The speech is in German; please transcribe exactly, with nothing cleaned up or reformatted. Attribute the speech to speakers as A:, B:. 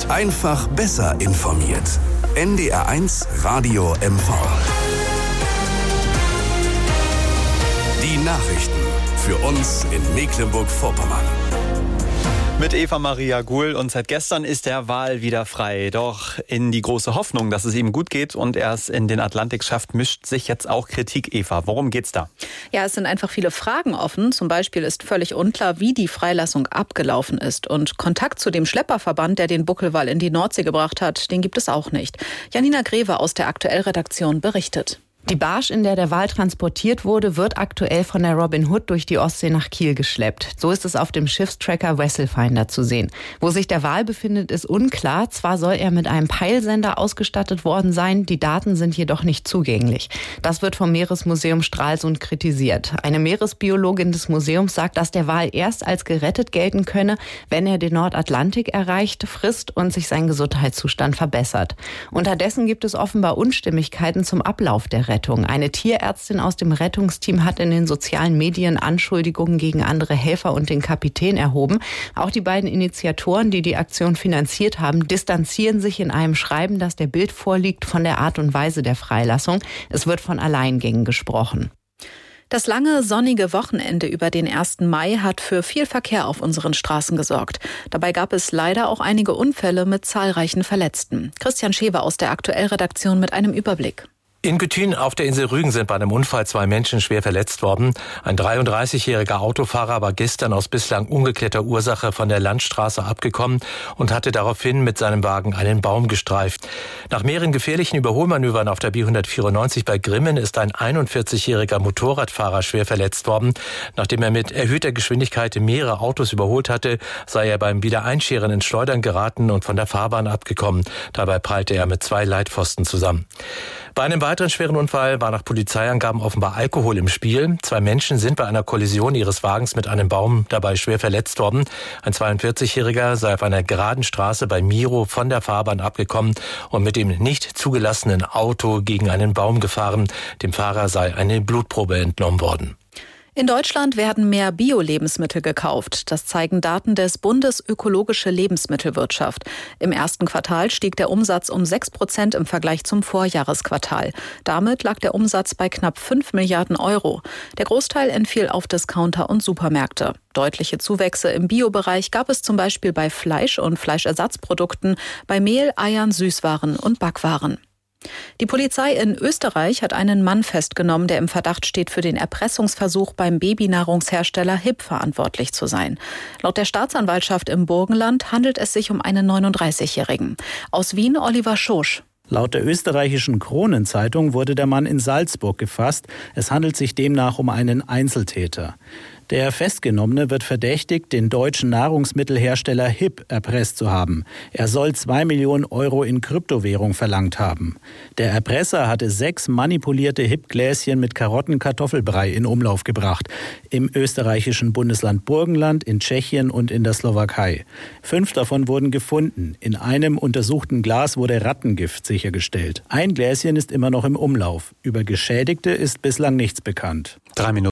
A: Einfach besser informiert. N D R eins Radio M V. Die Nachrichten für uns in Mecklenburg-Vorpommern.
B: Mit Eva Maria Guhl, und seit gestern ist der Wal wieder frei. Doch in die große Hoffnung, dass es ihm gut geht und er es in den Atlantik schafft, mischt sich jetzt auch Kritik, Eva. Worum geht's da?
C: Ja, es sind einfach viele Fragen offen. Zum Beispiel ist völlig unklar, wie die Freilassung abgelaufen ist. Und Kontakt zu dem Schlepperverband, der den Buckelwal in die Nordsee gebracht hat, den gibt es auch nicht. Janina Greve aus der Aktuell-Redaktion berichtet.
D: Die Barge, in der der Wal transportiert wurde, wird aktuell von der Robin Hood durch die Ostsee nach Kiel geschleppt. So ist es auf dem Schiffstracker Vesselfinder zu sehen. Wo sich der Wal befindet, ist unklar. Zwar soll er mit einem Peilsender ausgestattet worden sein, die Daten sind jedoch nicht zugänglich. Das wird vom Meeresmuseum Stralsund kritisiert. Eine Meeresbiologin des Museums sagt, dass der Wal erst als gerettet gelten könne, wenn er den Nordatlantik erreicht, frisst und sich sein Gesundheitszustand verbessert. Unterdessen gibt es offenbar Unstimmigkeiten zum Ablauf der Rettung. Eine Tierärztin aus dem Rettungsteam hat in den sozialen Medien Anschuldigungen gegen andere Helfer und den Kapitän erhoben. Auch die beiden Initiatoren, die die Aktion finanziert haben, distanzieren sich in einem Schreiben, das der Bild vorliegt, von der Art und Weise der Freilassung. Es wird von Alleingängen gesprochen.
C: Das lange sonnige Wochenende über den ersten Mai hat für viel Verkehr auf unseren Straßen gesorgt. Dabei gab es leider auch einige Unfälle mit zahlreichen Verletzten. Christian Schewe aus der Aktuell-Redaktion mit einem Überblick.
E: In Gütün auf der Insel Rügen sind bei einem Unfall zwei Menschen schwer verletzt worden. Ein dreiunddreißigjähriger Autofahrer war gestern aus bislang ungeklärter Ursache von der Landstraße abgekommen und hatte daraufhin mit seinem Wagen einen Baum gestreift. Nach mehreren gefährlichen Überholmanövern auf der B hundertvierundneunzig bei Grimmen ist ein einundvierzigjähriger Motorradfahrer schwer verletzt worden. Nachdem er mit erhöhter Geschwindigkeit mehrere Autos überholt hatte, sei er beim Wiedereinscheren ins Schleudern geraten und von der Fahrbahn abgekommen. Dabei prallte er mit zwei Leitpfosten zusammen. Bei einem weiteren schweren Unfall war nach Polizeiangaben offenbar Alkohol im Spiel. Zwei Menschen sind bei einer Kollision ihres Wagens mit einem Baum dabei schwer verletzt worden. Ein zweiundvierzigjähriger sei auf einer geraden Straße bei Miro von der Fahrbahn abgekommen und mit dem nicht zugelassenen Auto gegen einen Baum gefahren. Dem Fahrer sei eine Blutprobe entnommen worden.
C: In Deutschland werden mehr Bio-Lebensmittel gekauft. Das zeigen Daten des Bundes Ökologische Lebensmittelwirtschaft. Im ersten Quartal stieg der Umsatz um sechs Prozent im Vergleich zum Vorjahresquartal. Damit lag der Umsatz bei knapp fünf Milliarden Euro. Der Großteil entfiel auf Discounter und Supermärkte. Deutliche Zuwächse im Bio-Bereich gab es zum Beispiel bei Fleisch und Fleischersatzprodukten, bei Mehl, Eiern, Süßwaren und Backwaren. Die Polizei in Österreich hat einen Mann festgenommen, der im Verdacht steht, für den Erpressungsversuch beim Babynahrungshersteller H I P verantwortlich zu sein. Laut der Staatsanwaltschaft im Burgenland handelt es sich um einen neununddreißigjährigen. Aus Wien Oliver Schosch.
F: Laut der österreichischen Kronenzeitung wurde der Mann in Salzburg gefasst. Es handelt sich demnach um einen Einzeltäter. Der Festgenommene wird verdächtigt, den deutschen Nahrungsmittelhersteller H I P erpresst zu haben. Er soll zwei Millionen Euro in Kryptowährung verlangt haben. Der Erpresser hatte sechs manipulierte H I P-Gläschen mit Karotten-Kartoffelbrei in Umlauf gebracht. Im österreichischen Bundesland Burgenland, in Tschechien und in der Slowakei. Fünf davon wurden gefunden. In einem untersuchten Glas wurde Rattengift sichergestellt. Ein Gläschen ist immer noch im Umlauf. Über Geschädigte ist bislang nichts bekannt.
B: Drei Minuten.